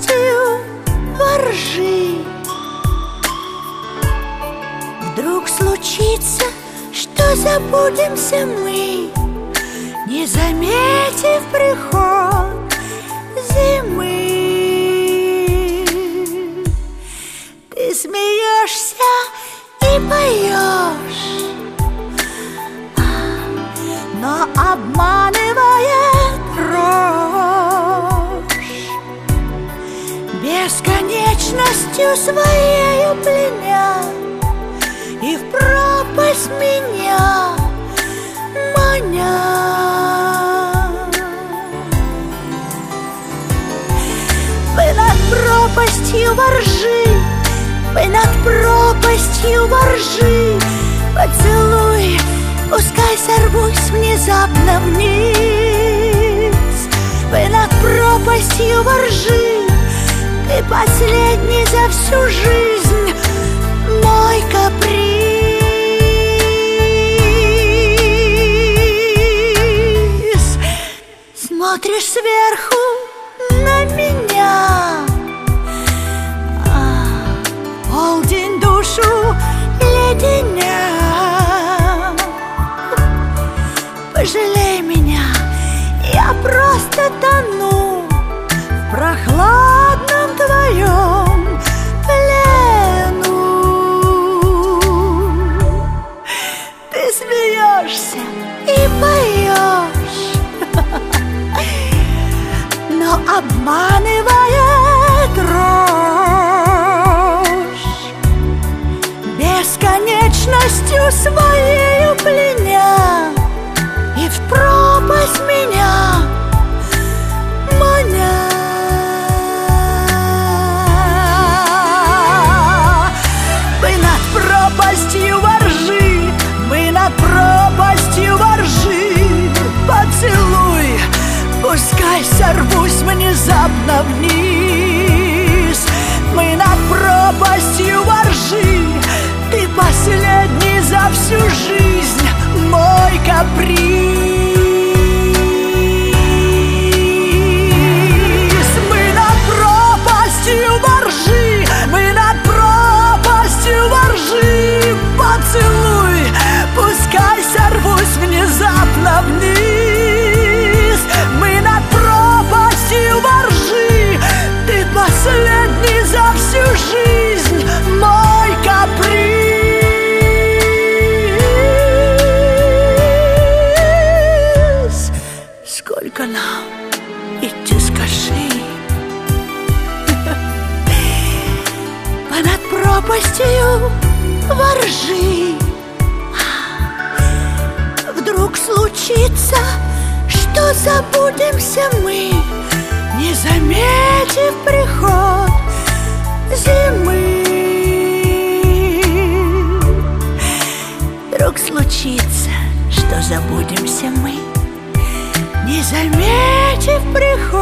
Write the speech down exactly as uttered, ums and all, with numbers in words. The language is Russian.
пропастью воржи. Вдруг случится, что забудемся мы, не заметив приход зимы. Ты смеешься и поешь, но обманывает дрожь, бесконечностью своею пленя и в пропасть меня маня. Вы над пропастью воржи, вы над пропастью воржи, поцелуй, пускай сорвусь внезапно вниз. Вы над пропастью воржи, ты последний за всю жизнь мой каприз. Смотришь сверху на меня, полдень душу леденя. Пожалей меня, я просто тону в прохладном твоем плену. Ты смеешься и поешь, но обманывает дрожь, бесконечностью своею пленя и в пропасть меня маня. Вы над пропастью воржи, вы над пропастью воржи, поцелуй, пускай сорвусь внезапно вниз. Мы над пропастью воржи, ты последний за всю жизнь мой каприз. Мы над пропастью воржи, мы над пропастью воржи, поцелуй, пускай сорвусь внезапно вниз. Мы над пропастью воржи, ты последний за всю жизнь мой каприз. Сколько нам идти, скажи? Понад пропастью воржи. Вдруг случится, что забудемся мы, не заметив приход зимы. Вдруг случится, что забудемся мы, не заметив приход